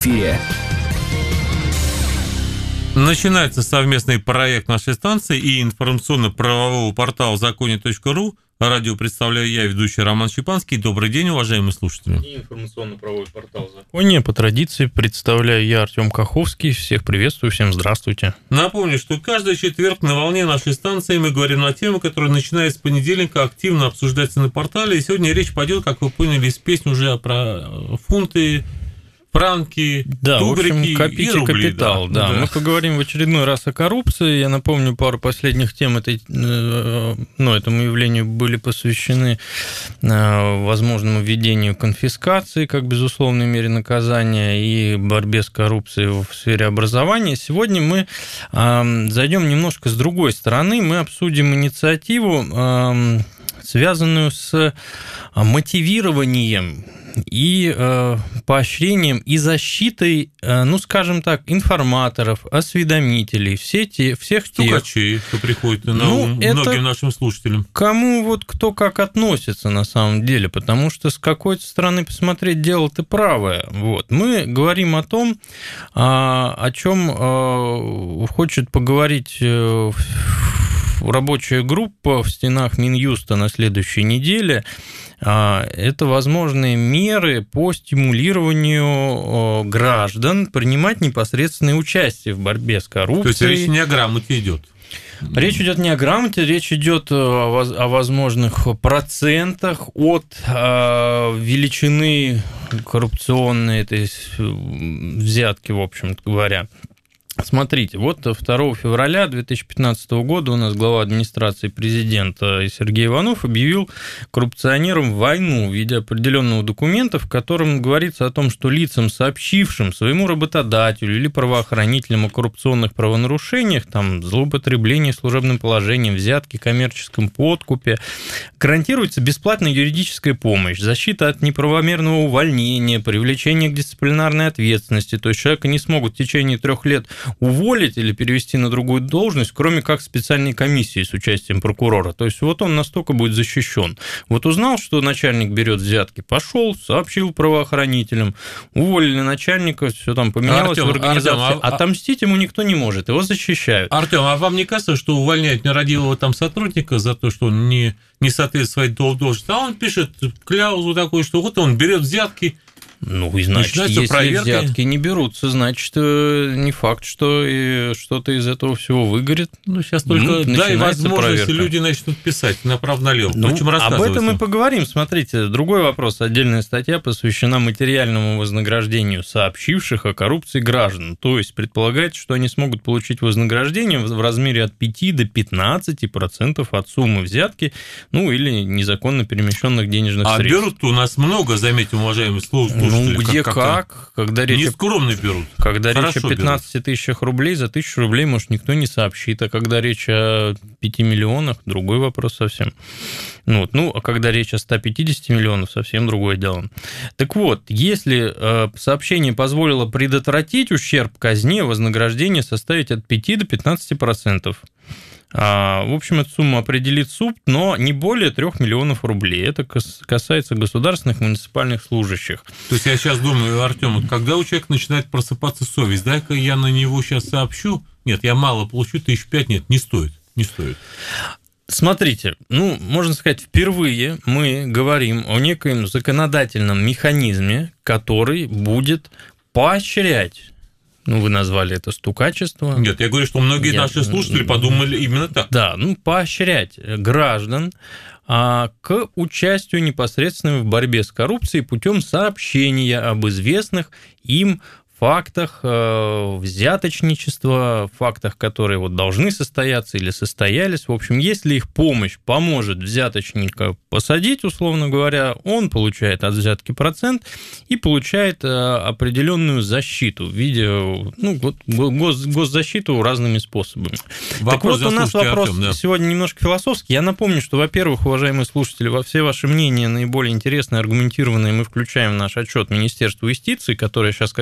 эфире. Начинается совместный проект нашей станции и информационно-правового портала законе.ру. Радио представляю я, ведущий Роман Щепанский. Добрый день, уважаемые слушатели. И информационно-правовой портал «Законе». По традиции представляю я, Артем Каховский. Всех приветствую, всем здравствуйте. Напомню, что каждый четверг на волне нашей станции мы говорим на тему, которая, начиная с понедельника, активно обсуждается на портале. И сегодня речь пойдет, как вы поняли, из песни уже про фунты, франки, да, тугрики, в общем, копите и рубли, капитал. Да. Мы поговорим в очередной раз о коррупции. Я напомню, пару последних тем этому явлению были посвящены возможному введению конфискации как безусловной мере наказания и борьбе с коррупцией в сфере образования. Сегодня мы зайдем немножко с другой стороны. Мы обсудим инициативу, связанную с мотивированием и поощрением и защитой, скажем так, информаторов, осведомителей, всех тех... Стукачей, кто приходит на ум многим нашим слушателям. Кому вот кто как относится на самом деле, потому что с какой-то стороны посмотреть дело-то правое. Вот. Мы говорим о том, о чем хочет поговорить рабочая группа в стенах Минюста на следующей неделе. Это возможные меры по стимулированию граждан принимать непосредственное участие в борьбе с коррупцией. То есть речь не о грамоте идет. Речь идет не о грамоте, речь идет о возможных процентах от величины коррупционной этой взятки, в общем-то говоря. Смотрите, вот 2 февраля 2015 года у нас глава администрации президента Сергей Иванов объявил коррупционерам войну в виде определенного документа, в котором говорится о том, что лицам, сообщившим своему работодателю или правоохранителям о коррупционных правонарушениях, там, злоупотреблении служебным положением, взятке, коммерческом подкупе, гарантируется бесплатная юридическая помощь, защита от неправомерного увольнения, привлечение к дисциплинарной ответственности, то есть человека не смогут в течение 3 лет уволить или перевести на другую должность, кроме как специальной комиссии с участием прокурора. То есть вот он настолько будет защищен. Вот узнал, что начальник берет взятки, пошел, сообщил правоохранителям, уволили начальника, все там поменялось в организации. Отомстить ему никто не может, его защищают. Артем, а вам не кажется, что увольняют нерадивого там сотрудника за то, что он не соответствует своей должности, а он пишет кляузу такую, что вот он берет взятки? И значит, если взятки не берутся, значит, не факт, что и что-то из этого всего выгорит. Сейчас только дай возможность, люди начнут писать направо-налево. Об этом мы поговорим. Смотрите, другой вопрос. Отдельная статья посвящена материальному вознаграждению сообщивших о коррупции граждан. То есть предполагается, что они смогут получить вознаграждение в размере от 5 до 15% от суммы взятки, или незаконно перемещенных денежных средств. А берут у нас много, заметим, уважаемые слушатели. Где как, когда речь нескромно берут. Когда речь о 15 тысячах рублей, за 1000 рублей, может, никто не сообщит, а когда речь о 5 миллионах, другой вопрос совсем. А когда речь о 150 миллионах, совсем другое дело. Так вот, если сообщение позволило предотвратить ущерб казне, вознаграждение составить от 5 до 15%. В общем, эту сумму определит суд, но не более 3 миллионов рублей. Это касается государственных муниципальных служащих. То есть я сейчас думаю, Артем, когда у человека начинает просыпаться совесть, дай-ка я на него сейчас сообщу, нет, я мало получу, 1500, нет, не стоит. Смотрите, можно сказать, впервые мы говорим о некоем законодательном механизме, который будет поощрять. Вы назвали это стукачество. Нет, я говорю, что многие наши слушатели подумали именно так. Да, поощрять граждан к участию непосредственно в борьбе с коррупцией путем сообщения об известных им фактах взяточничества, фактах, которые должны состояться или состоялись. В общем, если их помощь поможет взяточника посадить, условно говоря, он получает от взятки процент и получает определенную защиту в виде госзащиту разными способами. Вопрос у нас вопрос сегодня немножко философский. Я напомню, что, во-первых, уважаемые слушатели, все ваши мнения наиболее интересные, аргументированные мы включаем в наш отчет Министерства юстиции, которое сейчас как раз вопрос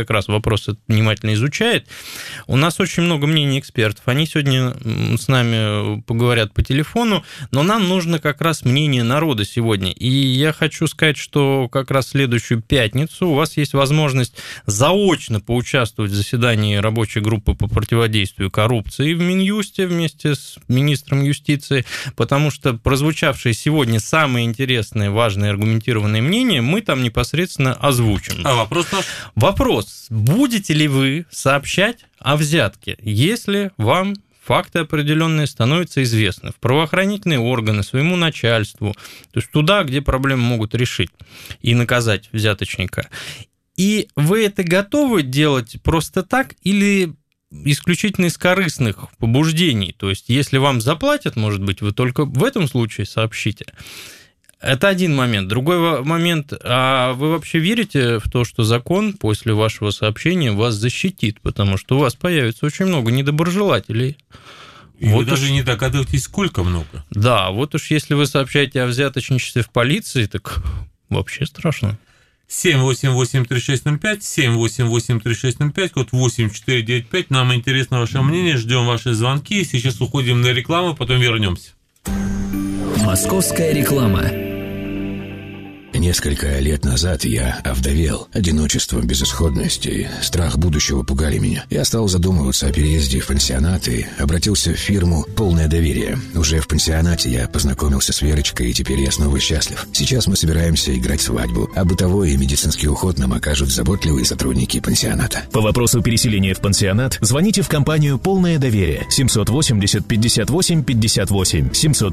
вопрос внимательно изучает. У нас очень много мнений экспертов. Они сегодня с нами поговорят по телефону, но нам нужно как раз мнение народа сегодня. И я хочу сказать, что как раз в следующую пятницу у вас есть возможность заочно поучаствовать в заседании рабочей группы по противодействию коррупции в Минюсте вместе с министром юстиции, потому что прозвучавшие сегодня самые интересные, важные, аргументированные мнения мы там непосредственно озвучим. А вопрос наш? Вопрос. Будете ли вы сообщать о взятке, если вам факты определенные становятся известны в правоохранительные органы, своему начальству, то есть туда, где проблемы могут решить и наказать взяточника? И вы это готовы делать просто так или исключительно из корыстных побуждений? То есть, если вам заплатят, может быть, вы только в этом случае сообщите. Это один момент. Другой момент, а вы вообще верите в то, что закон после вашего сообщения вас защитит? Потому что у вас появится очень много недоброжелателей. И вот вы даже не догадываетесь, сколько много. Да, вот уж если вы сообщаете о взяточничестве в полиции, так вообще страшно. 788-3605, 788-3605, код 8495. Нам интересно ваше мнение, ждем ваши звонки. Сейчас уходим на рекламу, потом вернемся. Московская реклама. Несколько лет назад я овдовел. Одиночество, безысходность и страх будущего пугали меня. Я стал задумываться о переезде в пансионат и обратился в фирму «Полное доверие». Уже в пансионате я познакомился с Верочкой, и теперь я снова счастлив. Сейчас мы собираемся играть свадьбу, а бытовой и медицинский уход нам окажут заботливые сотрудники пансионата. По вопросу переселения в пансионат звоните в компанию «Полное доверие» 780-58-58,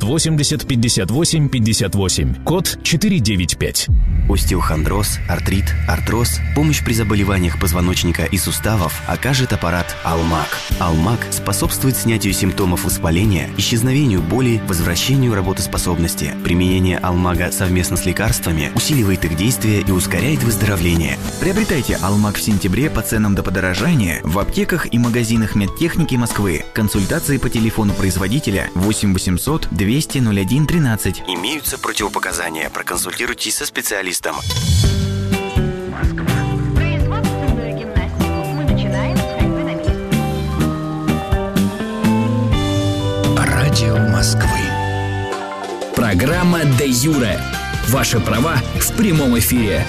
780-58-58, код 495. Остеохондроз, артрит, артроз, помощь при заболеваниях позвоночника и суставов окажет аппарат «Алмаг». «Алмаг» способствует снятию симптомов воспаления, исчезновению боли, возвращению работоспособности. Применение «Алмага» совместно с лекарствами усиливает их действие и ускоряет выздоровление. Приобретайте «Алмаг» в сентябре по ценам до подорожания в аптеках и магазинах медтехники Москвы. Консультации по телефону производителя 8 800 200 01 13. Имеются противопоказания. Проконсультируйтесь со специалистом. Производственную гимнастику мы начинаем с ходьбы на месте. Радио Москвы. Программа «Де Юре». Ваши права в прямом эфире.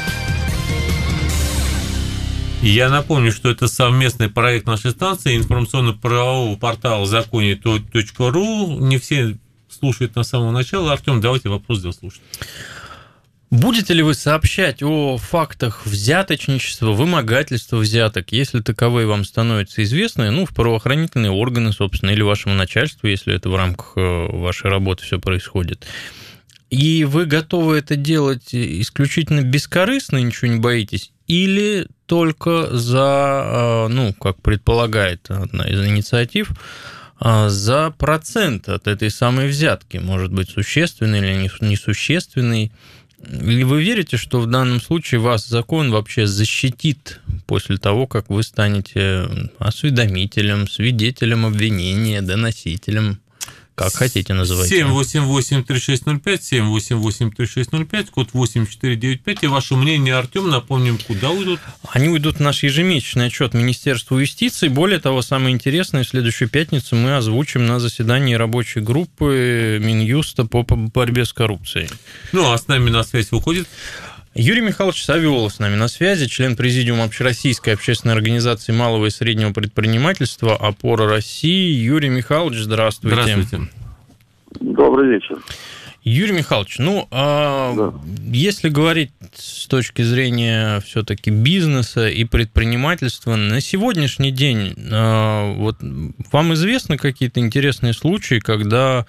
Я напомню, что это совместный проект нашей станции информационно-правового портала законе.ру. Не все слушают на самого начала. Артем, давайте вопрос для слушателей. Будете ли вы сообщать о фактах взяточничества, вымогательства взяток, если таковые вам становятся известны, в правоохранительные органы, собственно, или вашему начальству, если это в рамках вашей работы все происходит? И вы готовы это делать исключительно бескорыстно, ничего не боитесь, или только за, как предполагает одна из инициатив, за процент от этой самой взятки, может быть, существенный или несущественный? Или вы верите, что в данном случае вас закон вообще защитит после того, как вы станете осведомителем, свидетелем обвинения, доносителем? Как хотите называйте. 788-3605, 788-3605, код 8495. И ваше мнение, Артем, напомним, куда уйдут? Они уйдут в наш ежемесячный отчет Министерства юстиции. Более того, самое интересное, в следующую пятницу мы озвучим на заседании рабочей группы Минюста по борьбе с коррупцией. А с нами на связь выходит Юрий Михайлович Савиолов с нами на связи, член президиума Общероссийской общественной организации малого и среднего предпринимательства «Опора России». Юрий Михайлович, здравствуйте. Здравствуйте. Добрый вечер. Юрий Михайлович, Да. Если говорить с точки зрения все-таки бизнеса и предпринимательства, на сегодняшний день вот вам известны какие-то интересные случаи, когда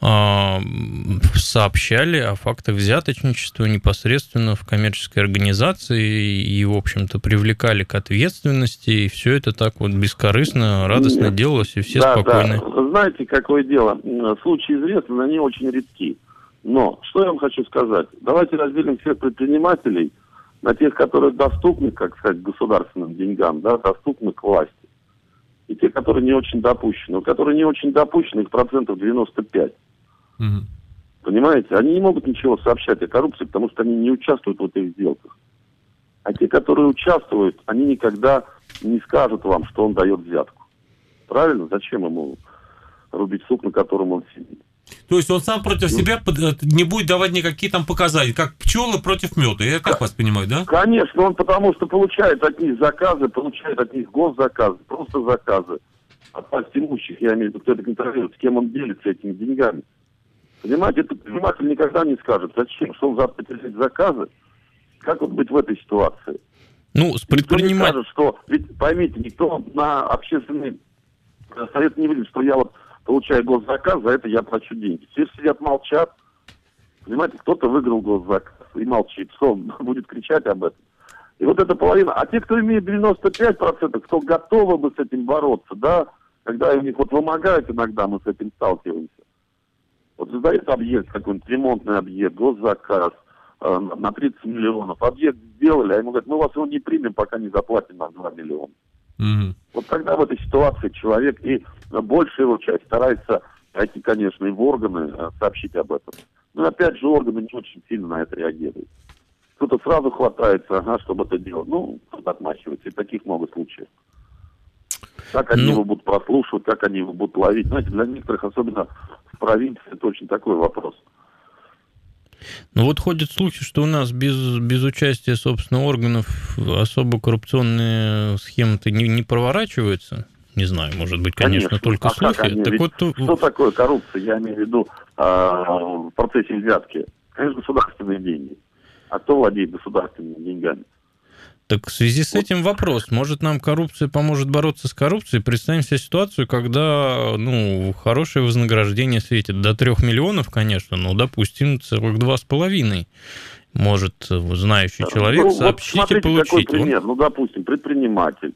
сообщали о фактах взяточничества непосредственно в коммерческой организации и, в общем-то, привлекали к ответственности, и все это так вот бескорыстно, радостно делалось, и все спокойны? Да. Вы знаете, какое дело? Случаи известны, но они очень редки. Но, что я вам хочу сказать? Давайте разделим всех предпринимателей на тех, которые доступны, как сказать, государственным деньгам, доступны к власти. И те, которые не очень допущены. Которые не очень допущены, их 95%. Угу. Понимаете? Они не могут ничего сообщать о коррупции, потому что они не участвуют в этих сделках. А те, которые участвуют, они никогда не скажут вам, что он дает взятку. Правильно? Зачем ему рубить сук, на котором он сидит? То есть он сам против себя не будет давать никакие там показания, как пчелы против меда. Я так вас понимаю, да? Конечно, он потому что получает от них заказы, получает от них госзаказы, просто заказы. От власть имущих, я имею в виду, кто это контролирует, с кем он делится этими деньгами. Понимаете, этот предприниматель никогда не скажет, зачем, что он за потерять заказы. Как вот быть в этой ситуации? Ну, с предпринимателем... Что, ведь поймите, никто на общественный совет не видит, что я вот получаю госзаказ, за это я плачу деньги. Все сидят, молчат. Понимаете, кто-то выиграл госзаказ и молчит. Что он будет кричать об этом? И вот эта половина. А те, кто имеет 95%, кто готовы бы с этим бороться, да, когда у них вот вымогают иногда, мы с этим сталкиваемся. Вот создается объект, какой-нибудь ремонтный объект, госзаказ на 30 миллионов. Объект сделали, а ему говорят, мы вас его не примем, пока не заплатим нам 2 миллиона. Угу. Вот тогда в этой ситуации человек, и большая его часть старается пойти, конечно, и в органы сообщить об этом. Но опять же органы не очень сильно на это реагируют. Кто-то сразу хватается, чтобы это делать. Ну, кто-то отмахивается. И таких много случаев. Как они его будут прослушивать, как они его будут ловить. Знаете, для некоторых, особенно в провинции, это очень такой вопрос. Ну вот ходят слухи, что у нас без участия, собственно, органов особо коррупционные схемы-то не проворачиваются. Не знаю, может быть, конечно, только слухи. Так вот, что такое коррупция? Я имею в виду в процессе взятки. Конечно, государственные деньги. А кто владеет государственными деньгами? Так в связи с этим вопрос. Может, нам коррупция поможет бороться с коррупцией? Представим себе ситуацию, когда хорошее вознаграждение светит. До 3 миллионов, конечно, но, допустим, целых 2,5 может знающий человек сообщить и получить. Такой пример. Допустим, предприниматель.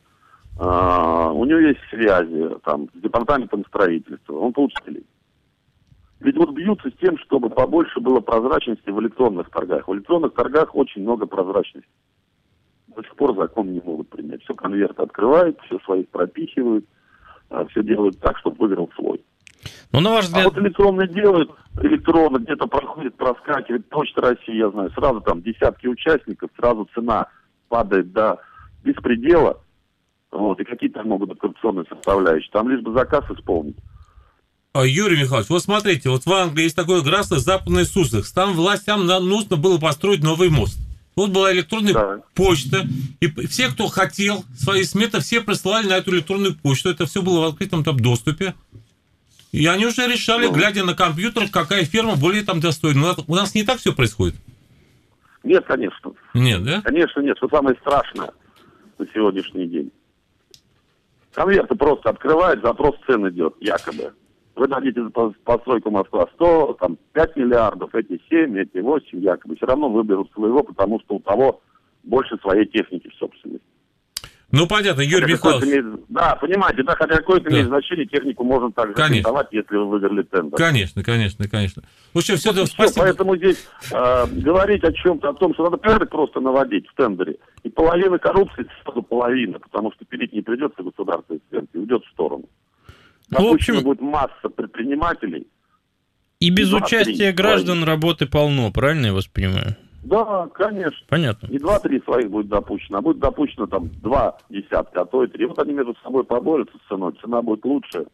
У него есть связи там, с департаментом строительства. Он получатель. Ведь вот бьются с тем, чтобы побольше было прозрачности в электронных торгах. В электронных торгах очень много прозрачности. До сих пор закон не могут принять. Все конверты открывают, все своих пропихивают, все делают так, чтобы выиграл свой. Ну, на ваш взгляд... А вот электронно делают, электронно где-то проходит, проскакивает, Почта России, я знаю, сразу там десятки участников, сразу цена падает до беспредела, и какие там могут быть коррупционные составляющие. Там лишь бы заказ исполнить. Юрий Михайлович, вот смотрите, вот в Англии есть такое графство Западный Суссекс. Там властям нужно было построить новый мост. Вот была электронная почта, и все, кто хотел, свои сметы, все присылали на эту электронную почту. Это все было в открытом там доступе. И они уже решали, глядя на компьютер, какая фирма более там достойна. У нас не так все происходит? Нет, конечно. Нет, да? Конечно, нет. Что самое страшное на сегодняшний день. Конверты просто открывают, запрос цен идет, якобы. Вы дадите постройку Москва 100, там 5 миллиардов, эти 7, эти 8, якобы. Все равно выберут своего, потому что у того больше своей техники в собственности. Ну, понятно, Юрий Михайлович. Да, понимаете, да, хотя какое-то имеет значение, технику можно также арендовать, если вы выиграли тендер. Конечно. В общем, все это спасибо. Поэтому здесь говорить о чем-то, о том, что надо порядок просто наводить в тендере. И половина коррупции, сразу половина, потому что пилить не придется государственной ценки, уйдет в сторону. В общем, будет масса предпринимателей. И без участия граждан работы полно, правильно я вас понимаю? Да, конечно. Понятно. Не 2-3 своих будет допущено, а будет допущено там 2 десятка, а то и 3. Вот они между собой поборются с ценой, цена будет лучше.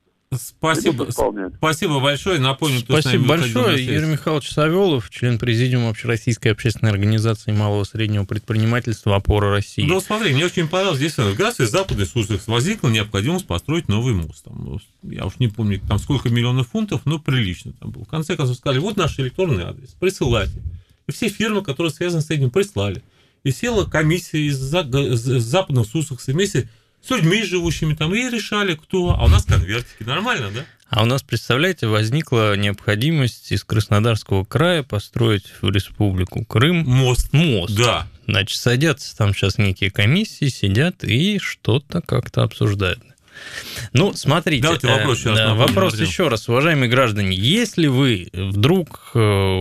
Спасибо большое. Напомню, спасибо большое. Юрий Михайлович Савелов, член президиума Общероссийской общественной организации малого и среднего предпринимательства «Опора России». Ну, смотри, мне очень понравилось. Здесь в графстве Западный Суссекс возникла необходимость построить новый мост. Там, я уж не помню, там сколько миллионов фунтов, но прилично там было. В конце концов сказали, вот наш электронный адрес, присылайте. И все фирмы, которые связаны с этим, прислали. И села комиссия из Западного Суссекса вместе с людьми, живущими там, и решали, кто. А у нас конвертики. Нормально, да? А у нас, представляете, возникла необходимость из Краснодарского края построить в Республику Крым мост. Да. Значит, садятся там сейчас некие комиссии, сидят и что-то как-то обсуждают. Ну, смотрите, вопрос еще раз, уважаемые граждане, если вы вдруг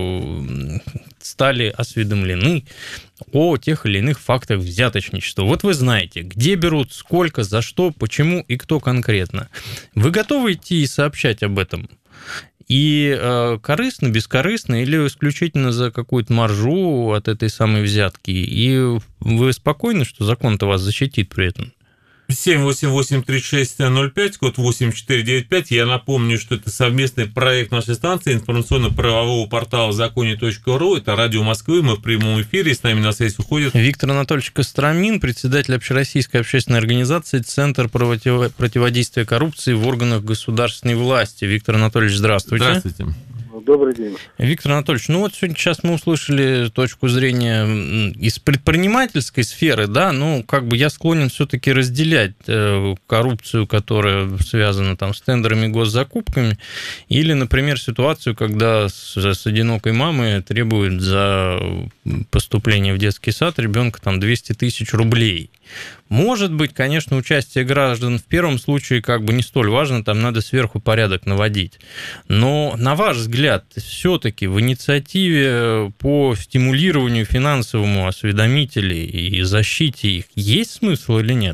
стали осведомлены о тех или иных фактах взяточничества, вот вы знаете, где берут, сколько, за что, почему и кто конкретно, вы готовы идти и сообщать об этом? И корыстно, бескорыстно или исключительно за какую-то маржу от этой самой взятки? И вы спокойны, что закон-то вас защитит при этом? 788-3605, код 8495. Я напомню, что это совместный проект нашей станции информационно-правового портала законе.ру. Это радио Москвы, мы в прямом эфире, с нами на связь уходит Виктор Анатольевич Костромин, председатель Общероссийской общественной организации «Центр противодействия коррупции в органах государственной власти». Виктор Анатольевич, здравствуйте. Здравствуйте. Добрый день. Виктор Анатольевич, ну вот сейчас мы услышали точку зрения из предпринимательской сферы, да, ну как бы я склонен все-таки разделять коррупцию, которая связана там с тендерами, госзакупками, или, например, ситуацию, когда с одинокой мамой требуют за поступление в детский сад ребенка там 200 тысяч рублей. Может быть, конечно, участие граждан в первом случае как бы не столь важно, там надо сверху порядок наводить. Но, на ваш взгляд, все-таки в инициативе по стимулированию финансовому осведомителей и защите их есть смысл или нет?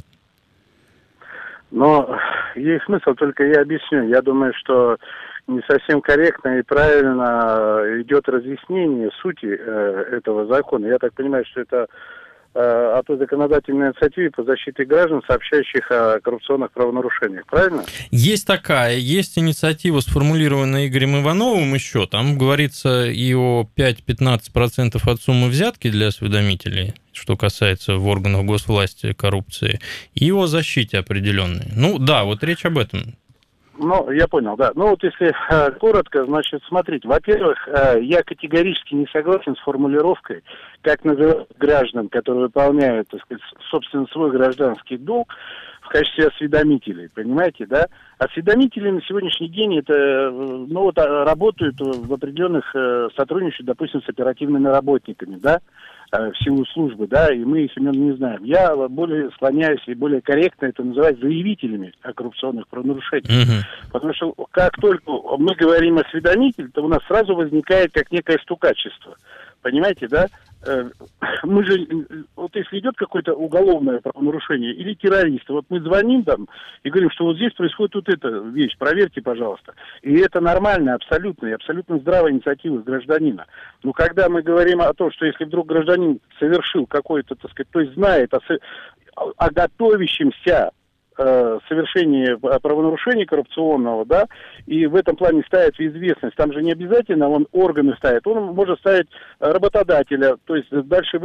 Но есть смысл, только я объясню. Я думаю, что не совсем корректно и правильно идет разъяснение сути этого закона. Я так понимаю, что это о той законодательной инициативе по защите граждан, сообщающих о коррупционных правонарушениях. Правильно? Есть такая. Есть инициатива, сформулированная Игорем Ивановым еще. Там говорится и о 5-15% от суммы взятки для осведомителей, что касается в органах госвласти коррупции, и о защите определенной. Ну да, вот речь об этом. Ну, я понял, да. Ну, вот если коротко, значит, смотрите. Во-первых, я категорически не согласен с формулировкой, как называют граждан, которые выполняют, так сказать, собственно, свой гражданский долг в качестве осведомителей, понимаете, да? Осведомители на сегодняшний день это, ну, вот работают в определенных, сотрудничают, допустим, с оперативными работниками, да, в силу службы, да, и мы их имен не знаем. Я более склоняюсь и более корректно это называть заявителями о коррупционных правонарушениях. Потому что как только мы говорим осведомитель, то у нас сразу возникает как некое стукачество. Понимаете, да? Мы же, вот если идет какое-то уголовное правонарушение или террористы, вот мы звоним там и говорим, что вот здесь происходит вот эта вещь, проверьте, пожалуйста. И это нормально, абсолютно, и абсолютно здравая инициатива гражданина. Но когда мы говорим о том, что если вдруг гражданин совершил какое-то, так сказать, то есть знает о готовящемся совершении правонарушения коррупционного, да, и в этом плане ставит в известность, там же не обязательно он органы ставит, он может ставить работодателя, то есть дальше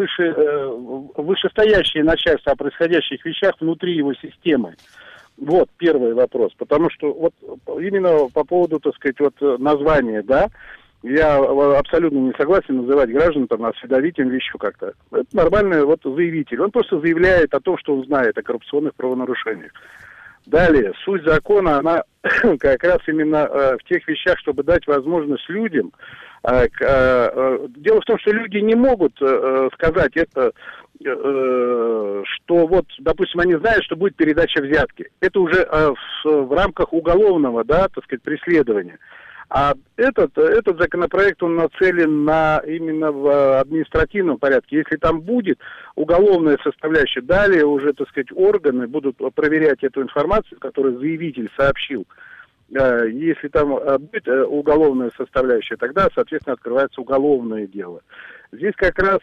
вышестоящее начальство о происходящих вещах внутри его системы. Вот первый вопрос, потому что вот именно по поводу, так сказать, вот названия, да, я абсолютно не согласен называть граждан там осведомителем или еще как-то. Это нормальный вот заявитель. Он просто заявляет о том, что он знает о коррупционных правонарушениях. Далее, суть закона, она как раз именно в тех вещах, чтобы дать возможность людям. Дело в том, что люди не могут сказать это, что вот, допустим, они знают, что будет передача взятки. Это уже в рамках уголовного, да, так сказать, преследования. А этот законопроект, он нацелен именно в административном порядке. Если там будет уголовная составляющая, далее уже, так сказать, органы будут проверять эту информацию, которую заявитель сообщил. Если там будет уголовная составляющая, тогда, соответственно, открывается уголовное дело. Здесь как раз,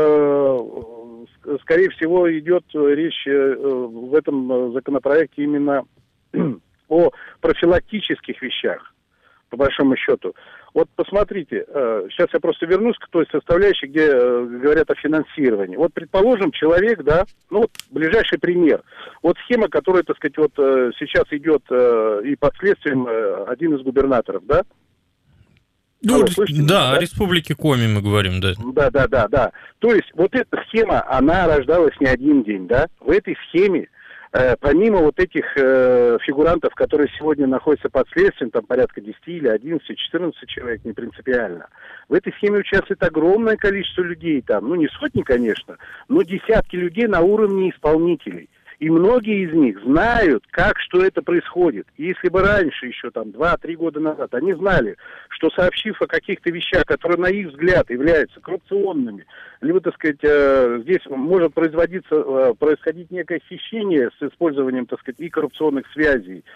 скорее всего, идет речь в этом законопроекте именно о профилактических вещах. По большому счету. Вот посмотрите, сейчас я просто вернусь к той составляющей, где говорят о финансировании. Вот, предположим, человек, да, ну вот ближайший пример. Вот схема, которая, так сказать, вот сейчас идет и под следствием один из губернаторов, да? Ну, да, о Республике Коми мы говорим, да. Да. То есть вот эта схема, она рождалась не один день, да? В этой схеме помимо вот этих фигурантов, которые сегодня находятся под следствием, там порядка 10 или 11, 14 человек, не принципиально, в этой схеме участвует огромное количество людей там, ну не сотни, конечно, но десятки людей на уровне исполнителей. И многие из них знают, что это происходит. И если бы раньше, еще там 2-3 года назад, они знали, что сообщив о каких-то вещах, которые на их взгляд являются коррупционными, либо, так сказать, здесь может происходить некое хищение с использованием, так сказать, и коррупционных связей,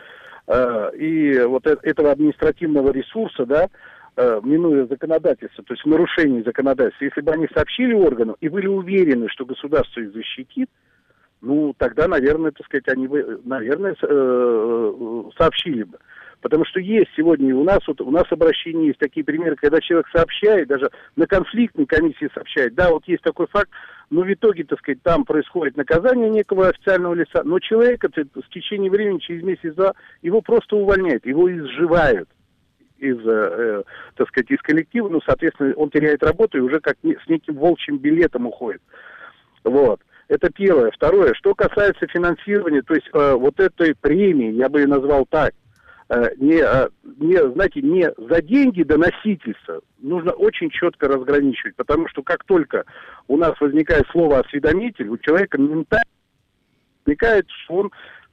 и вот этого административного ресурса, да, минуя законодательство, то есть в нарушении законодательства, если бы они сообщили органу и были уверены, что государство их защитит, ну, тогда, наверное, так сказать, они бы, наверное, сообщили бы. Потому что есть сегодня, и у нас обращения есть такие примеры, когда человек сообщает, даже на конфликтной комиссии сообщает, да, вот есть такой факт, но в итоге, так сказать, там происходит наказание некого официального лица, но человека в течение времени, через месяц-два, его просто увольняют, его изживают так сказать, из коллектива, ну, соответственно, он теряет работу и уже как с неким волчьим билетом уходит. Вот. Это первое. Второе, что касается финансирования, то есть вот этой премии, я бы ее назвал так, знаете, не за деньги доносительства, нужно очень четко разграничивать, потому что как только у нас возникает слово «осведомитель», у человека ментально возникает, что он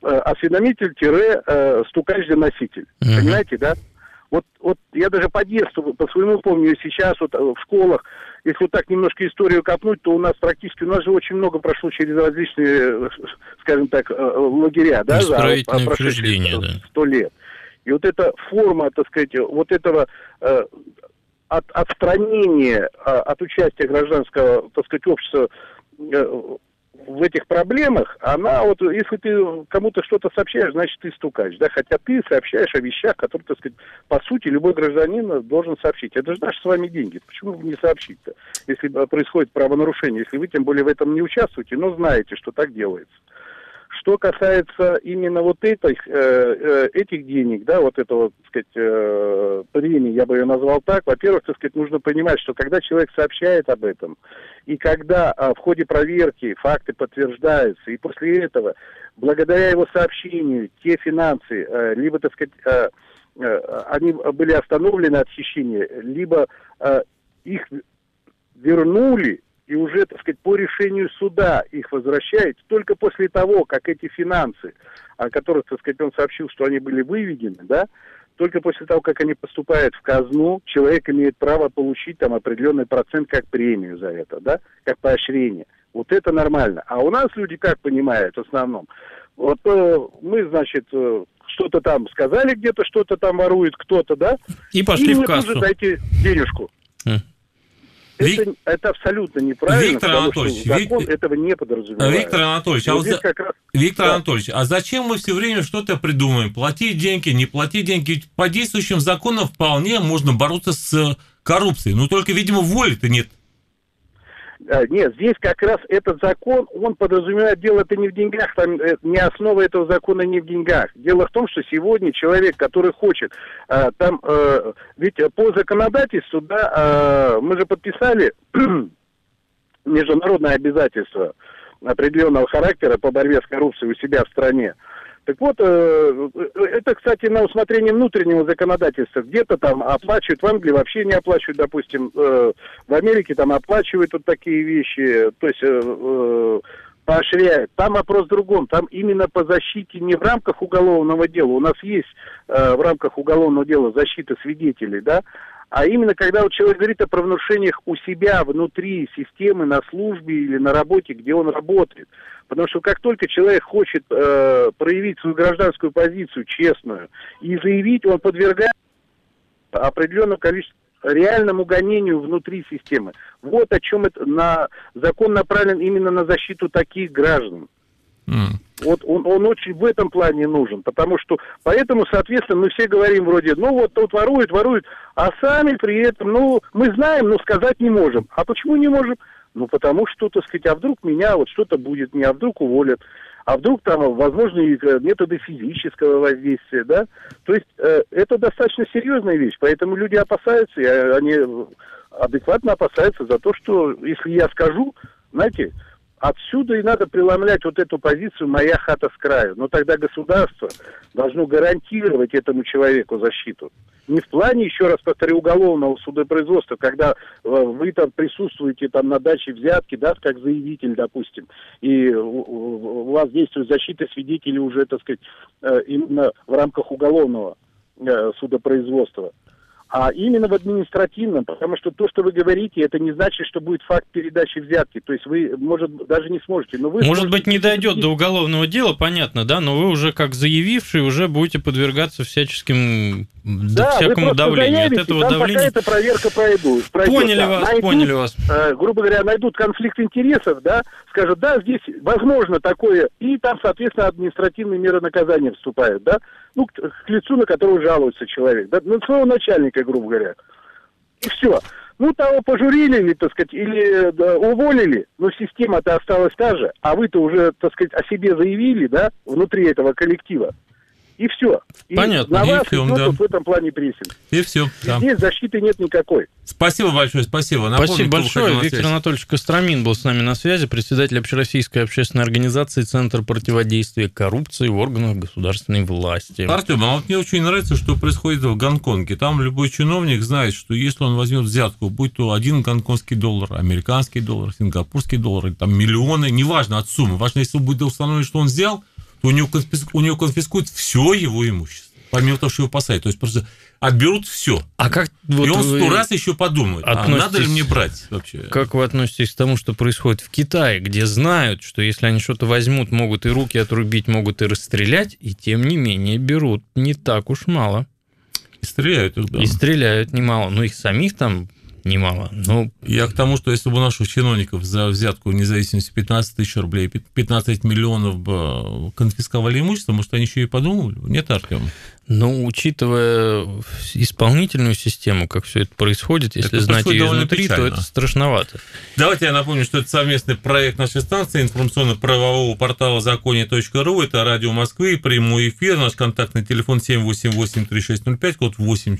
осведомитель-стукач-доноситель. Понимаете, да? Вот я даже по детству, по своему помню, сейчас вот в школах, если вот так немножко историю копнуть, то у нас же очень много прошло через различные, скажем так, лагеря, да, за прошедшие 100 лет. И вот эта форма, так сказать, вот этого отстранения от участия гражданского, так сказать, общества в этих проблемах, она вот, если ты кому-то что-то сообщаешь, значит, ты стукач, да, хотя ты сообщаешь о вещах, которые, так сказать, по сути, любой гражданин должен сообщить. Это же наши с вами деньги, почему бы не сообщить-то, если происходит правонарушение, если вы, тем более, в этом не участвуете, но знаете, что так делается. Что касается именно вот этих денег, да, вот этого, так сказать, премии, я бы ее назвал так, во-первых, так сказать, нужно понимать, что когда человек сообщает об этом, и когда в ходе проверки факты подтверждаются, и после этого, благодаря его сообщению, те финансы, либо, так сказать, они были остановлены от хищения, либо их вернули, и уже, так сказать, по решению суда их возвращают только после того, как эти финансы, о которых, так сказать, он сообщил, что они были выведены, да, только после того, как они поступают в казну, человек имеет право получить там определенный процент как премию за это, да, как поощрение. Вот это нормально. А у нас люди как понимают в основном? Вот мы, значит, что-то там сказали, где-то что-то там ворует кто-то, да, и пошли в кассу. И дайте денежку. Это абсолютно неправильно, Виктор Анатольевич, закон этого не подразумевает. Виктор Анатольевич, Анатольевич, а зачем мы все время что-то придумаем? Платить деньги, не платить деньги? Ведь по действующим законам вполне можно бороться с коррупцией. Но только, видимо, воли-то нет. Нет, здесь как раз этот закон, он подразумевает, дело-то не в деньгах, там не основа этого закона не в деньгах. Дело в том, что сегодня человек, который хочет, ведь по законодательству, да, мы же подписали международное обязательство определенного характера по борьбе с коррупцией у себя в стране. Так вот, это, кстати, на усмотрение внутреннего законодательства. Где-то там оплачивают, в Англии вообще не оплачивают, допустим, в Америке там оплачивают вот такие вещи, то есть поощряют. Там вопрос в другом, там именно по защите не в рамках уголовного дела, у нас есть в рамках уголовного дела защита свидетелей, да, а именно когда вот человек говорит о правонарушениях у себя внутри системы, на службе или на работе, где он работает. Потому что как только человек хочет проявить свою гражданскую позицию, честную, и заявить, он подвергает определенному количеству реальному гонению внутри системы. Вот о чем закон направлен именно на защиту таких граждан. Вот он очень в этом плане нужен, потому что, поэтому, соответственно, мы все говорим вроде, ну вот тут воруют, а сами при этом, мы знаем, но сказать не можем. А почему не можем? Ну, потому что, так сказать, а вдруг меня вот что-то будет, не, а вдруг уволят, а вдруг там возможны методы физического воздействия, да? То есть это достаточно серьезная вещь, поэтому люди опасаются, и они адекватно опасаются за то, что если я скажу, знаете, отсюда и надо преломлять вот эту позицию «моя хата с краю». Но тогда государство должно гарантировать этому человеку защиту. Не в плане, еще раз повторю, уголовного судопроизводства, когда вы там присутствуете там на даче взятки, да, как заявитель, допустим, и у вас действует защита свидетелей уже, так сказать, именно в рамках уголовного судопроизводства. а именно в административном, потому что то, что вы говорите, это не значит, что будет факт передачи взятки. То есть вы, может, даже не сможете. Но вы может быть, не дойдет до уголовного дела, понятно, да, но вы уже как заявивший уже будете подвергаться всякому давлению. Заявите, от этого там давления... какая-то проверка пройдет. Поняли вас. Грубо говоря, найдут конфликт интересов, да, скажут, да, здесь возможно такое, и там, соответственно, административные меры наказания вступают, да, ну, к лицу, на которого жалуется человек, да, на своего начальника, грубо говоря. И все. Ну, того пожурили, или, так сказать, или уволили, но система-то осталась та же, а вы-то уже, так сказать, о себе заявили, да, внутри этого коллектива. И все. И понятно. на вас идет вот в этом плане прессинг. И все. Да. Здесь защиты нет никакой. Спасибо большое, спасибо. Напомню, спасибо большое. Виктор Анатольевич Костромин был с нами на связи, председатель Общероссийской общественной организации «Центр противодействия коррупции в органах государственной власти». Артем, а вот мне очень нравится, что происходит в Гонконге. Там любой чиновник знает, что если он возьмет взятку, будь то $1 гонконгский доллар, американский доллар, сингапурский доллар, там миллионы, неважно от суммы, важно, если будет установлено, что он взял, то у него конфискуют все его имущество. Помимо того, что его посадят. То есть просто отберут все. А как, вот и он 100 раз еще подумает, а надо ли мне брать вообще? Как вы относитесь к тому, что происходит в Китае, где знают, что если они что-то возьмут, могут и руки отрубить, могут и расстрелять, и тем не менее берут не так уж мало. И стреляют их, да. И стреляют немало. Но их самих там немало. Но... Я к тому, что если бы у наших чиновников за взятку вне зависимости 15 тысяч рублей, 15 миллионов бы конфисковали имущество, может, они еще и подумали? Нет, Артем? Ну, учитывая исполнительную систему, как все это происходит, если это знать ее изнутри, то это страшновато. Давайте я напомню, что это совместный проект нашей станции информационно-правового портала законе.ру. Это Радио Москвы, прямой эфир, наш контактный телефон 788-3605, код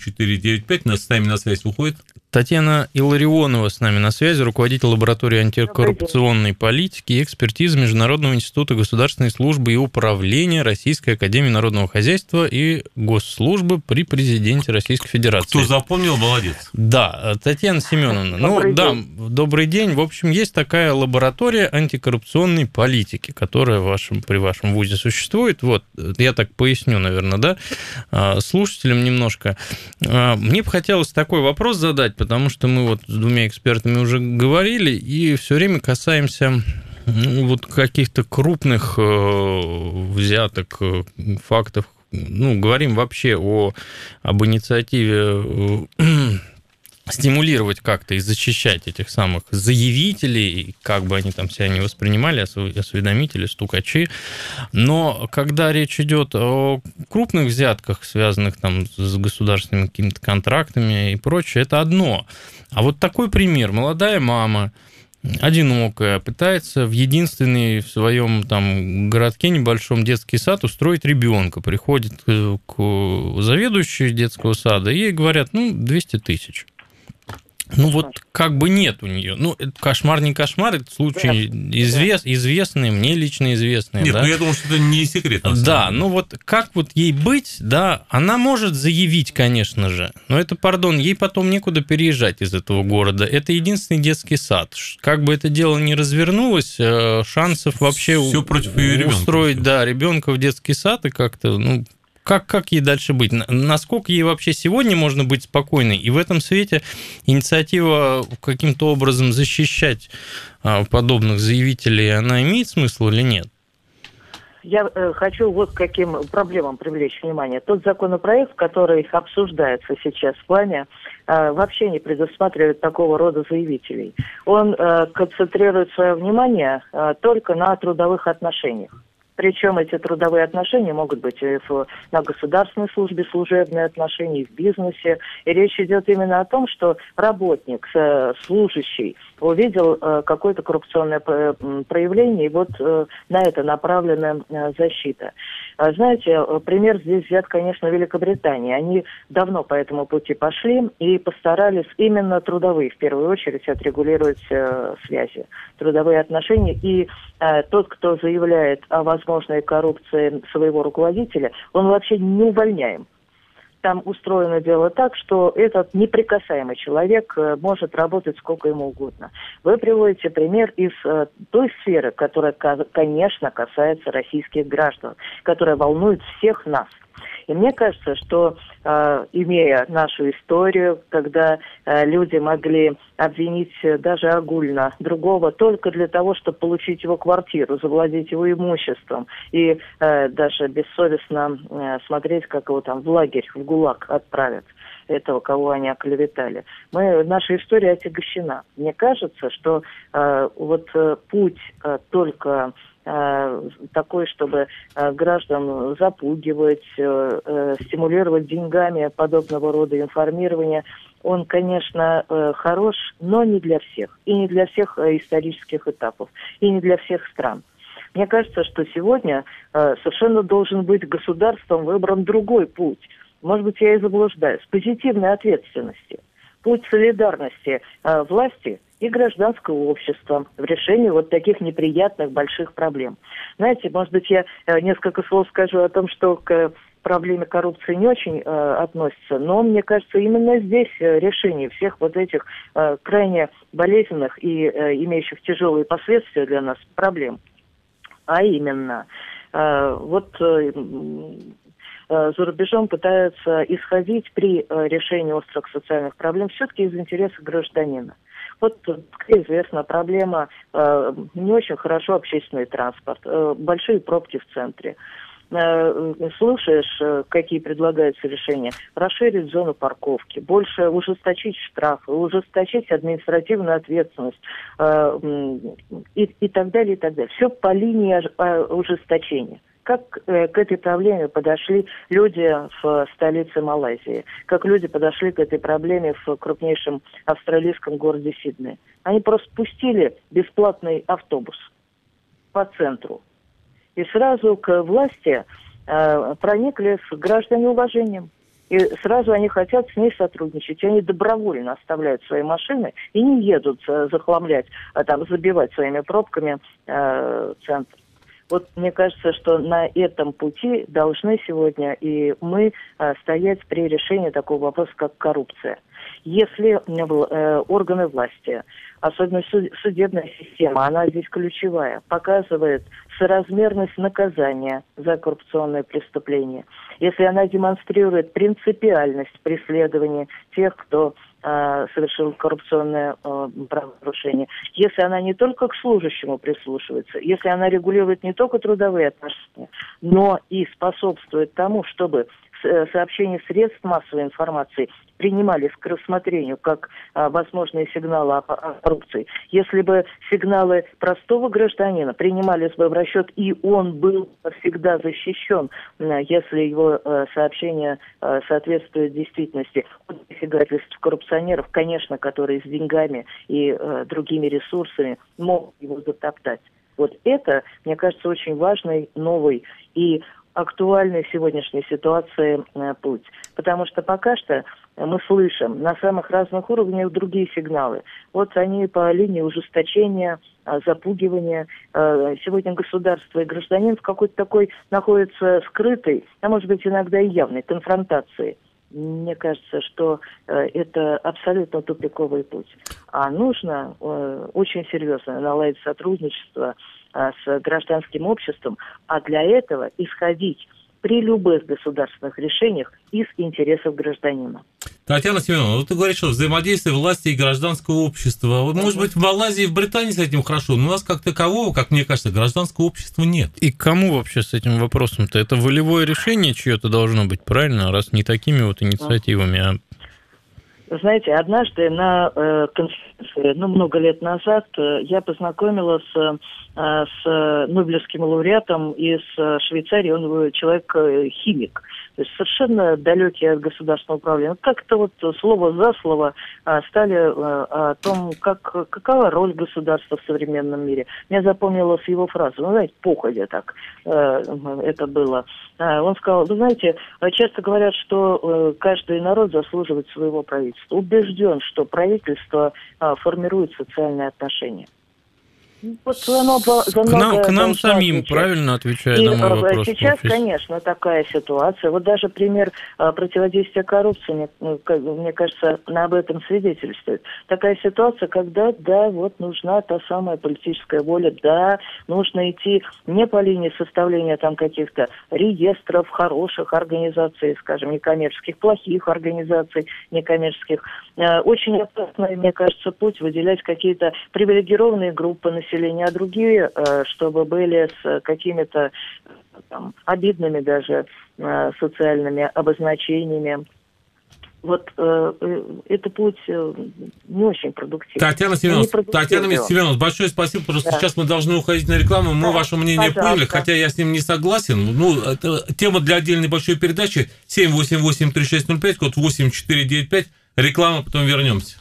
8495. С нами на связь выходит Татьяна Илларионова с нами на связи, руководитель лаборатории антикоррупционной политики и экспертизы Международного института государственной службы и управления Российской академии народного хозяйства и госслужбы при президенте Российской Федерации. Кто запомнил, молодец. Да, Татьяна Семеновна. Добрый день. В общем, есть такая лаборатория антикоррупционной политики, которая при вашем вузе существует. Вот, я так поясню, наверное, да, слушателям немножко. Мне бы хотелось такой вопрос задать, потому что мы вот с двумя экспертами уже говорили, и все время касаемся вот каких-то крупных взяток, фактов. Ну, говорим вообще об инициативе стимулировать как-то и защищать этих самых заявителей, как бы они там себя не воспринимали, осведомители, стукачи. Но когда речь идет о крупных взятках, связанных там с государственными какими-то контрактами и прочее, это одно. А вот такой пример. Молодая мама, одинокая, пытается в единственный в своем там городке небольшом детский сад устроить ребенка. Приходит к заведующей детского сада, и ей говорят, 200 тысяч. Ну, вот как бы нет у нее. Ну, это кошмар, не кошмар, это случай известный, мне лично известный. Нет, да? Ну, я думаю, что это не секрет. Да, ну вот как вот ей быть, да, она может заявить, конечно же, но это, ей потом некуда переезжать из этого города. Это единственный детский сад. Как бы это дело ни развернулось, шансов вообще устроить, ребенка в детский сад и как-то, как ей дальше быть? Насколько ей вообще сегодня можно быть спокойной? И в этом свете инициатива каким-то образом защищать подобных заявителей, она имеет смысл или нет? Я хочу вот к каким проблемам привлечь внимание. Тот законопроект, который обсуждается сейчас в плане, вообще не предусматривает такого рода заявителей. Он концентрирует свое внимание только на трудовых отношениях. Причем эти трудовые отношения могут быть на государственной службе, служебные отношения, и в бизнесе. И речь идет именно о том, что работник, служащий, увидел какое-то коррупционное проявление, и вот на это направлена защита. Знаете, пример здесь взят, конечно, Великобритании. Они давно по этому пути пошли и постарались именно трудовые, в первую очередь, отрегулировать связи, трудовые отношения. И тот, кто заявляет о возможной коррупции своего руководителя, он вообще не увольняем. Там устроено дело так, что этот неприкасаемый человек может работать сколько ему угодно. Вы приводите пример из той сферы, которая, конечно, касается российских граждан, которая волнует всех нас. И мне кажется, что, имея нашу историю, когда люди могли обвинить даже огульно другого только для того, чтобы получить его квартиру, завладеть его имуществом и даже бессовестно смотреть, как его там в лагерь, в ГУЛАГ отправят, этого, кого они оклеветали. Наша история отягощена. Мне кажется, что путь только такой, чтобы граждан запугивать, стимулировать деньгами подобного рода информирования, он, конечно, хорош, но не для всех. И не для всех исторических этапов, и не для всех стран. Мне кажется, что сегодня совершенно должен быть государством выбран другой путь. Может быть, я и заблуждаюсь. Позитивной ответственности. Путь солидарности власти и гражданского общества в решении вот таких неприятных больших проблем. Знаете, может быть, я несколько слов скажу о том, что к проблеме коррупции не очень относится, но мне кажется, именно здесь решение всех вот этих крайне болезненных и имеющих тяжелые последствия для нас проблем. А именно, за рубежом пытаются исходить при решении острых социальных проблем все-таки из интереса гражданина. Вот, как известно, проблема не очень хорошо общественный транспорт, большие пробки в центре. Слушаешь, какие предлагаются решения? Расширить зону парковки, больше ужесточить штрафы, ужесточить административную ответственность и так далее, и так далее. Все по линии ужесточения. Как к этой проблеме подошли люди в столице Малайзии? Как люди подошли к этой проблеме в крупнейшем австралийском городе Сидней? Они просто пустили бесплатный автобус по центру. И сразу к власти проникли с граждане уважением. И сразу они хотят с ней сотрудничать. И они добровольно оставляют свои машины и не едут захламлять, забивать своими пробками центр. Вот мне кажется, что на этом пути должны сегодня и мы стоять при решении такого вопроса, как коррупция. Если органы власти, особенно судебная система, она здесь ключевая, показывает соразмерность наказания за коррупционное преступление, если она демонстрирует принципиальность преследования тех, кто совершил коррупционное правонарушение, если она не только к служащему прислушивается, если она регулирует не только трудовые отношения, но и способствует тому, чтобы сообщения средств массовой информации принимались к рассмотрению как возможные сигналы о коррупции. Если бы сигналы простого гражданина принимались бы в расчет, и он был всегда защищен, если его сообщения соответствуют действительности, от посягательств коррупционеров, конечно, которые с деньгами и другими ресурсами могут его затоптать. Вот это, мне кажется, очень важный, новый и актуальной в сегодняшней ситуации путь. Потому что пока что мы слышим на самых разных уровнях другие сигналы. Вот они по линии ужесточения, запугивания. Сегодня государство и гражданин в какой-то такой находится скрытой, а может быть иногда и явной конфронтации. Мне кажется, что это абсолютно тупиковый путь. А нужно очень серьезно наладить сотрудничество с гражданским обществом, а для этого исходить при любых государственных решениях из интересов гражданина. Татьяна Семеновна, вот ты говоришь, что взаимодействие власти и гражданского общества. Вот, может быть, в Малайзии и в Британии с этим хорошо, но у нас как такового, как мне кажется, гражданского общества нет. И кому вообще с этим вопросом-то? Это волевое решение чье-то должно быть, правильно? Раз не такими вот инициативами, а... Знаете, однажды на конференции, много лет назад, я познакомилась с Нобелевским лауреатом из Швейцарии, он человек-химик, то есть совершенно далекий от государственного управления. Как-то вот слово за слово стали о том, какова роль государства в современном мире. Мне запомнилась его фраза, знаете, походя так это было. Он сказал, вы знаете, часто говорят, что каждый народ заслуживает своего правительства. Убежден, что правительство формирует социальные отношения. Вот оно к нам самим, отвечать. Правильно отвечая на мой вопрос. Сейчас, конечно, такая ситуация. Вот даже пример противодействия коррупции, мне кажется, об этом свидетельствует. Такая ситуация, когда, да, вот нужна та самая политическая воля, да, нужно идти не по линии составления там каких-то реестров хороших организаций, скажем, некоммерческих, плохих организаций некоммерческих. Очень опасный, мне кажется, путь выделять какие-то привилегированные группы населения, а другие, чтобы были с какими-то там обидными даже социальными обозначениями. Вот это путь не очень продуктивный. Татьяна Семеновна, большое спасибо. Просто сейчас мы должны уходить на рекламу. Мы ваше мнение поняли, хотя я с ним не согласен. Ну, это тема для отдельной большой передачи. 788-3605, код 8495. Реклама, потом вернемся.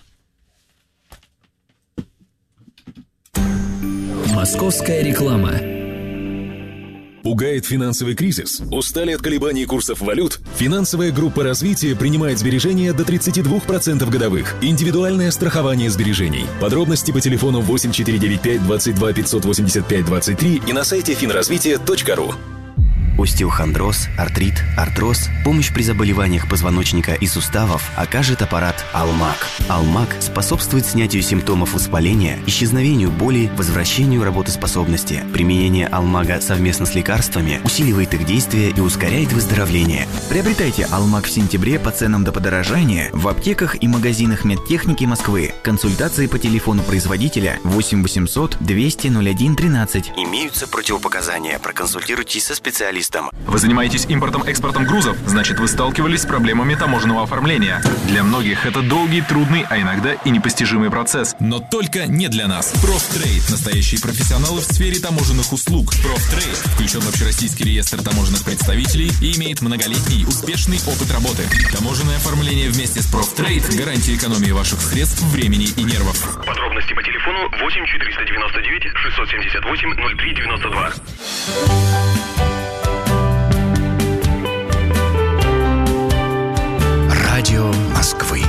Московская реклама. Пугает финансовый кризис? Устали от колебаний курсов валют? Финансовая группа развития принимает сбережения до 32% годовых. Индивидуальное страхование сбережений. Подробности по телефону 8495 22 585 23 и на сайте finraзвитие.ру. Остеохондроз, артрит, артроз, помощь при заболеваниях позвоночника и суставов окажет аппарат «Алмак». «Алмак» способствует снятию симптомов воспаления, исчезновению боли, возвращению работоспособности. Применение «Алмага» совместно с лекарствами усиливает их действие и ускоряет выздоровление. Приобретайте «Алмак» в сентябре по ценам до подорожания в аптеках и магазинах медтехники Москвы. Консультации по телефону производителя 8 800 200 01 13. Имеются противопоказания. Проконсультируйтесь со специалистом. Вы занимаетесь импортом-экспортом грузов, значит, вы сталкивались с проблемами таможенного оформления. Для многих это долгий, трудный, а иногда и непостижимый процесс. Но только не для нас. Профтрейд. Настоящие профессионалы в сфере таможенных услуг. Профтрейд включен в общероссийский реестр таможенных представителей и имеет многолетний успешный опыт работы. Таможенное оформление вместе с Профтрейд – гарантия экономии ваших средств, времени и нервов. Подробности по телефону 8 499 678 0392. Радио Москвы.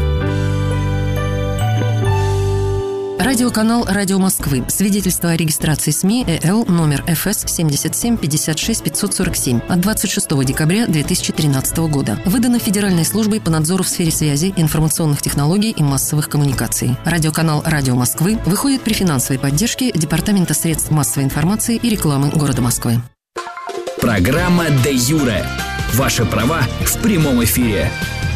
Радиоканал «Радио Москвы». Свидетельство о регистрации СМИ ЭЛ номер ФС 77 56 547 от 26 декабря 2013 года. Выдано Федеральной службой по надзору в сфере связи, информационных технологий и массовых коммуникаций. Радиоканал «Радио Москвы» выходит при финансовой поддержке Департамента средств массовой информации и рекламы города Москвы. Программа «Де Юре». Ваши права в прямом эфире.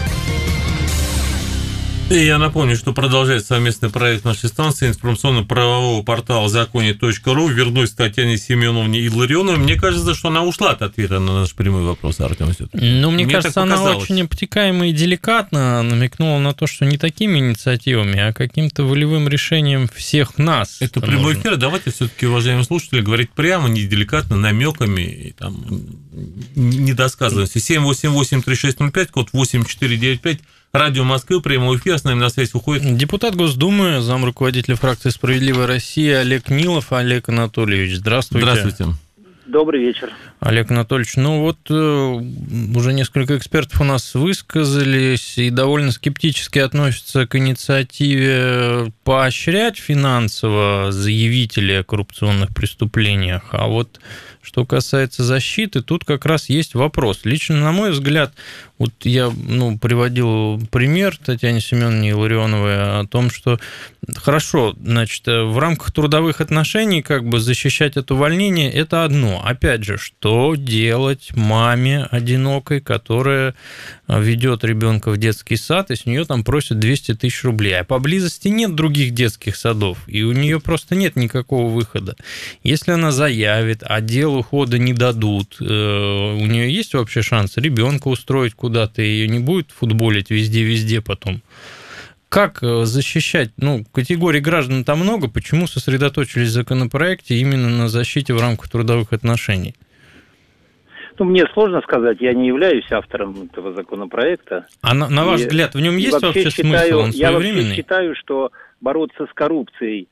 И я напомню, что продолжается совместный проект нашей станции информационно-правового портала законе.ру. Вернусь к Татьяне Семеновне Илларионовой. Мне кажется, что она ушла от ответа на наш прямой вопрос, Артем. Ну, мне кажется, она очень обтекаемо и деликатно намекнула на то, что не такими инициативами, а каким-то волевым решением всех нас. Это прямой эфир. Давайте все-таки, уважаемые слушатели, говорить прямо, не деликатно, намеками и там недосказанностью. 788-3605, код 8495. Радио Москвы, прямой эфир, с нами на связь уходит депутат Госдумы, замруководителя фракции «Справедливая Россия» Олег Нилов. Олег Анатольевич, здравствуйте. Здравствуйте. Добрый вечер. Олег Анатольевич, ну вот уже несколько экспертов у нас высказались и довольно скептически относятся к инициативе поощрять финансово заявителей о коррупционных преступлениях, а вот что касается защиты, тут как раз есть вопрос. Лично, на мой взгляд, вот я приводил пример Татьяне Семеновне Илларионовой о том, что хорошо, значит, в рамках трудовых отношений как бы защищать от увольнения – это одно. Опять же, что делать маме одинокой, которая ведет ребенка в детский сад, и с нее там просят 200 тысяч рублей, а поблизости нет других детских садов, и у нее просто нет никакого выхода. Если она заявит, а делу хода не дадут, у нее есть вообще шанс ребенка устроить куда-то, ее не будет футболить везде-везде потом. Как защищать? Категорий граждан там много, почему сосредоточились в законопроекте именно на защите в рамках трудовых отношений? Мне сложно сказать, я не являюсь автором этого законопроекта. А на ваш взгляд, в нем есть вообще смысл? Он я своевременный? вообще считаю, что бороться с коррупцией,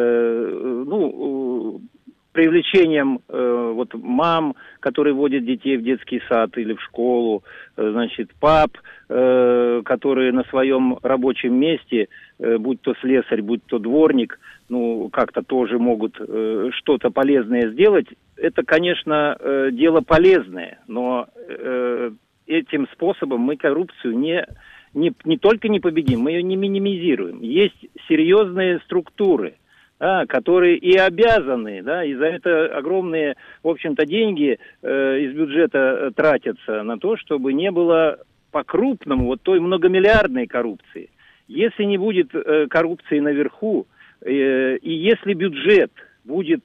привлечением мам, которые водят детей в детский сад или в школу, пап, которые на своем рабочем месте будь то слесарь, будь то дворник, как-то тоже могут что-то полезное сделать, это, конечно, дело полезное, но этим способом мы коррупцию не только не победим, мы ее не минимизируем. Есть серьезные структуры, которые и обязаны, и за это огромные, в общем-то, деньги из бюджета тратятся на то, чтобы не было по-крупному вот той многомиллиардной коррупции. Если не будет коррупции наверху, и если бюджет будет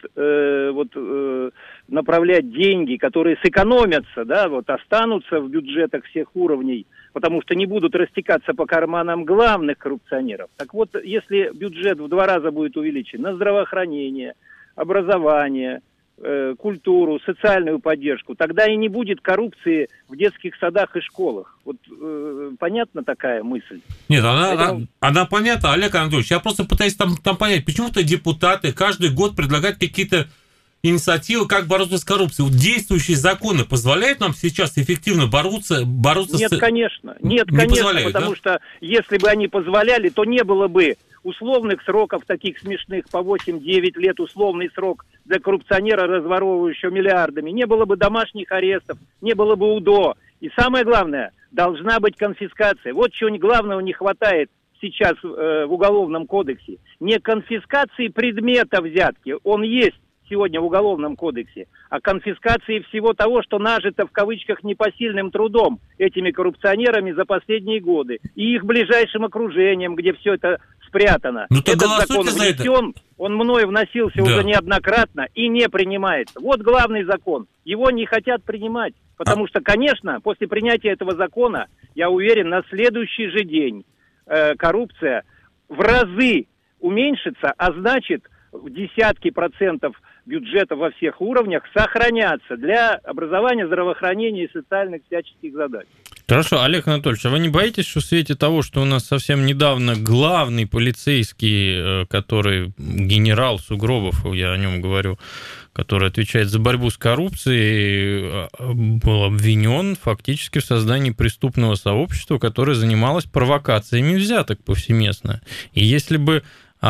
направлять деньги, которые сэкономятся, останутся в бюджетах всех уровней, потому что не будут растекаться по карманам главных коррупционеров. Так вот, если бюджет в 2 раза будет увеличен на здравоохранение, образование, культуру, социальную поддержку, тогда и не будет коррупции в детских садах и школах. Понятна такая мысль? Нет, она понятна, Олег Анатольевич. Я просто пытаюсь там понять, почему-то депутаты каждый год предлагают какие-то инициативы, как бороться с коррупцией. Действующие законы позволяют нам сейчас эффективно бороться Нет, с... Конечно, потому что если бы они позволяли, то не было бы условных сроков таких смешных, по 8-9 лет условный срок для коррупционера, разворовывающего миллиардами. Не было бы домашних арестов, не было бы УДО. И самое главное, должна быть конфискация. Вот чего главного не хватает сейчас в Уголовном кодексе. Не конфискации предмета взятки, он есть сегодня в Уголовном кодексе, а конфискации всего того, что нажито в кавычках непосильным трудом этими коррупционерами за последние годы и их ближайшим окружением, где все это спрятано. Этот закон внесен, он мною вносился уже неоднократно и не принимается. Вот главный закон. Его не хотят принимать, потому что, конечно, после принятия этого закона, я уверен, на следующий же день коррупция в разы уменьшится, а значит, в десятки процентов бюджета во всех уровнях сохранятся для образования, здравоохранения и социальных всяческих задач. Хорошо, Олег Анатольевич, а вы не боитесь, что в свете того, что у нас совсем недавно главный полицейский, который генерал Сугробов, я о нем говорю, который отвечает за борьбу с коррупцией, был обвинен фактически в создании преступного сообщества, которое занималось провокациями взяток повсеместно. И если бы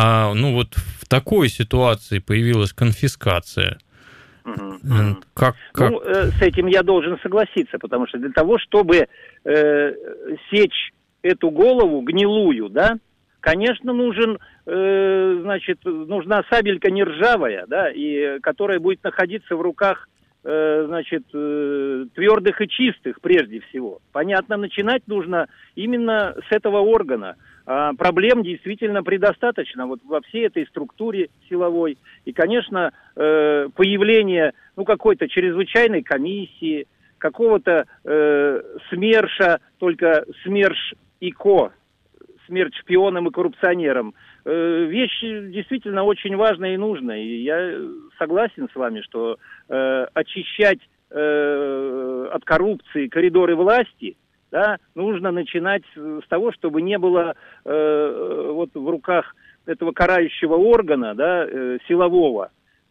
в такой ситуации появилась конфискация, с этим я должен согласиться, потому что для того, чтобы сечь эту голову гнилую, конечно, нужна сабелька не ржавая, и которая будет находиться в руках, твердых и чистых прежде всего. Понятно, начинать нужно именно с этого органа. Проблем действительно предостаточно во всей этой структуре силовой. И, конечно, появление какой-то чрезвычайной комиссии, какого-то СМЕРШа, только СМЕРШ ИКО, смерть шпионам и коррупционерам, вещь действительно очень важная и нужная. И я согласен с вами, что очищать от коррупции коридоры власти, нужно начинать с того, чтобы не было в руках этого карающего органа, силового,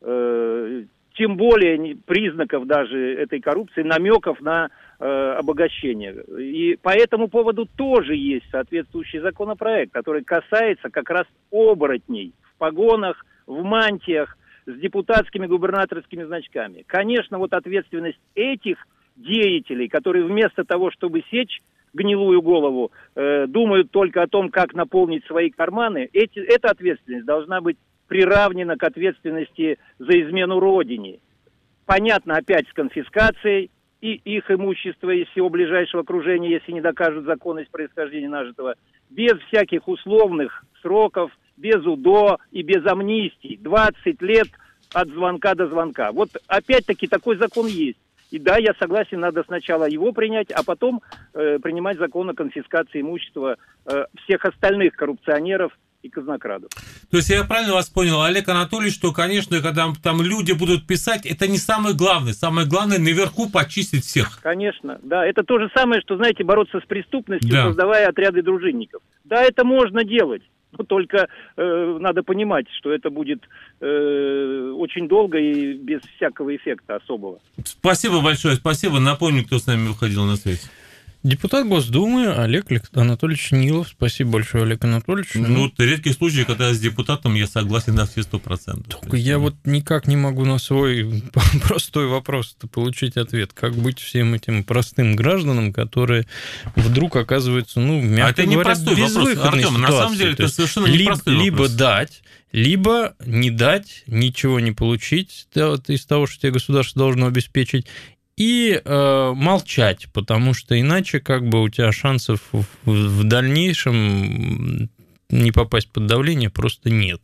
тем более признаков даже этой коррупции, намеков на обогащение. И по этому поводу тоже есть соответствующий законопроект, который касается как раз оборотней в погонах, в мантиях, с депутатскими губернаторскими значками. Конечно, ответственность этих деятелей, которые вместо того, чтобы сечь гнилую голову, думают только о том, как наполнить свои карманы, эта ответственность должна быть приравнена к ответственности за измену Родине. Понятно, опять с конфискацией и их имущества из всего ближайшего окружения, если не докажут законность происхождения нажитого, без всяких условных сроков, без УДО и без амнистий. 20 лет от звонка до звонка. Опять-таки такой закон есть. И да, я согласен, надо сначала его принять, а потом принимать закон о конфискации имущества всех остальных коррупционеров и казнокрадов. То есть я правильно вас понял, Олег Анатольевич, что, конечно, когда там люди будут писать, это не самое главное. Самое главное наверху почистить всех. Конечно, да. Это то же самое, что, знаете, бороться с преступностью, создавая отряды дружинников. Да, это можно делать. Но только надо понимать, что это будет очень долго и без всякого эффекта особого. Спасибо большое, спасибо. Напомню, кто с нами выходил на связь. Депутат Госдумы Олег Анатольевич Нилов. Спасибо большое, Олег Анатольевич. Ну, это редкий случай, когда с депутатом я согласен на все 100%. Только я вот никак не могу на свой простой вопрос получить ответ. Как быть всем этим простым гражданам, которые вдруг оказываются, мягко говоря, в безвыходной ситуации. На самом деле, это совершенно непростой вопрос. Либо дать, либо не дать, ничего не получить из того, что тебе государство должно обеспечить, и молчать, потому что иначе у тебя шансов в дальнейшем не попасть под давление просто нет.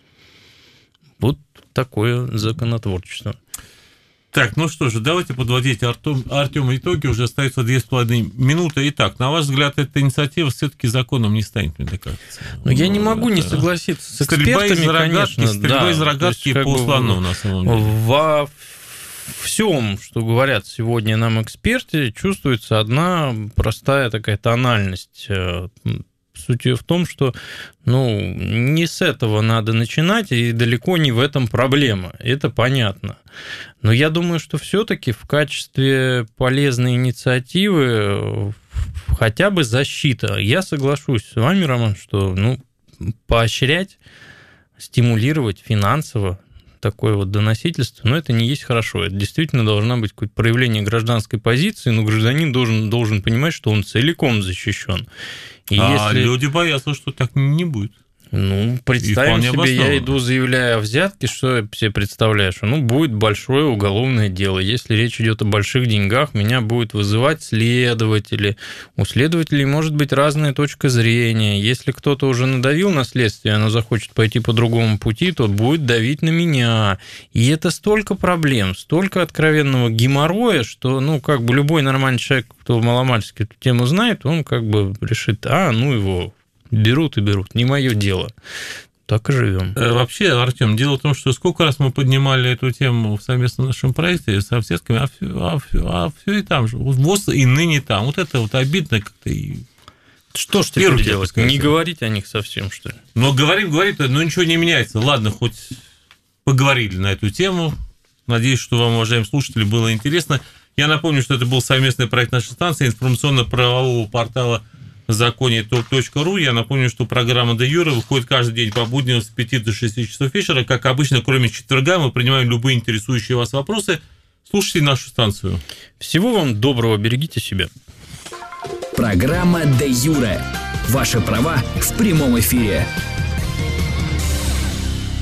Вот такое законотворчество. Так, ну что же, давайте подводить, Артём, итоги, уже остается 2,5 минуты. Итак, на ваш взгляд, эта инициатива все-таки законом не станет, мне кажется? Но я не могу не согласиться с экспертами, конечно. Стрельба из рогатки по слону, на самом деле. Во всем, что говорят сегодня нам эксперты, чувствуется одна простая такая тональность. Суть в том, что не с этого надо начинать, и далеко не в этом проблема. Это понятно. Но я думаю, что все-таки в качестве полезной инициативы хотя бы защита. Я соглашусь с вами, Роман, что поощрять, стимулировать финансово такое вот доносительство, но это не есть хорошо. Это действительно должно быть какое-то проявление гражданской позиции, но гражданин должен понимать, что он целиком защищен. Если люди боятся, что так не будет. Представим себе, я иду, заявляя о взятке, что я себе представляю, что будет большое уголовное дело. Если речь идет о больших деньгах, меня будут вызывать следователи. У следователей может быть разная точка зрения. Если кто-то уже надавил на следствие, оно захочет пойти по другому пути, то будет давить на меня. И это столько проблем, столько откровенного геморроя, что, любой нормальный человек, кто маломальски эту тему знает, он решит, его... Берут и берут, не мое дело. Так и живем. Вообще, Артём, дело в том, что сколько раз мы поднимали эту тему в совместном нашем проекте со взятками, а все и там же. ВОЗ и ныне там. Вот это вот обидно как-то. Что ж теперь делать? Не говорить о них совсем, что ли? Говорим, но ничего не меняется. Ладно, хоть поговорили на эту тему. Надеюсь, что вам, уважаемые слушатели, было интересно. Я напомню, что это был совместный проект нашей станции информационно-правового портала законе.ру. Я напомню, что программа «Де Юре» выходит каждый день по будням с 5 до 6 часов вечера. Как обычно, кроме четверга, мы принимаем любые интересующие вас вопросы. Слушайте нашу станцию. Всего вам доброго, берегите себя. Программа «Де Юре». Ваши права в прямом эфире.